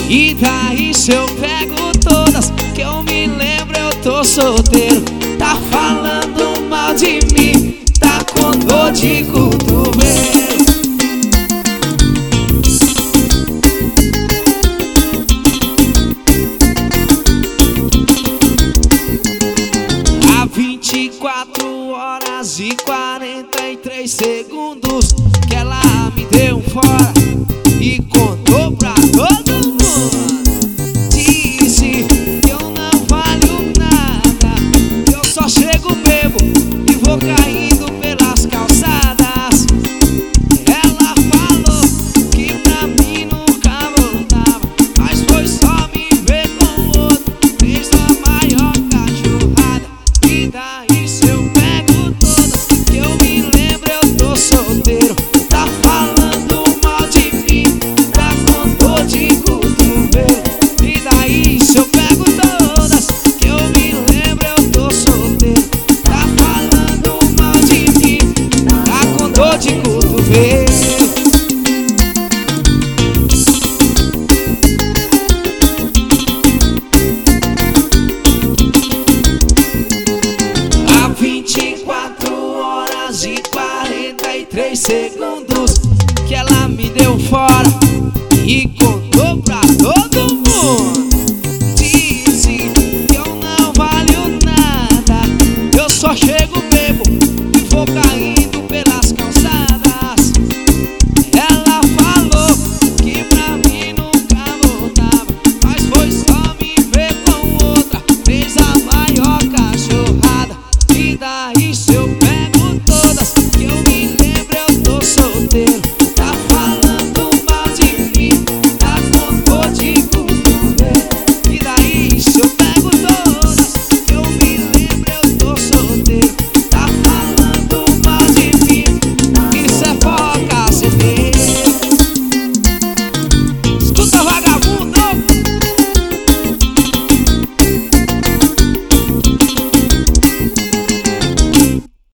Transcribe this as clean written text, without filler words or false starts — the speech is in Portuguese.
E daí se eu pego todas, que eu me lembro eu tô solteiro. Tá falando mal de mim, tá com dor de cotovelo. Há 24 horas e 43 segundos que ela me deu um fora e contou pra todo mundo. Disse que eu não valho nada, que eu só chego bebo e vou caindo pelas calçadas. Ela falou que pra mim nunca voltava, mas foi só me ver com outro, fez a maior cachorrada. E daí se eu pego todas, que eu me lembro eu tô solteiro. Tá falando mal de mim, tá com dor de cotovelo. E daí se eu pego todas, que eu me lembro eu tô solteiro. Tá falando mal de mim, tá com dor de cotovelo. Há 24 horas e 43 segundos que ela me deu fora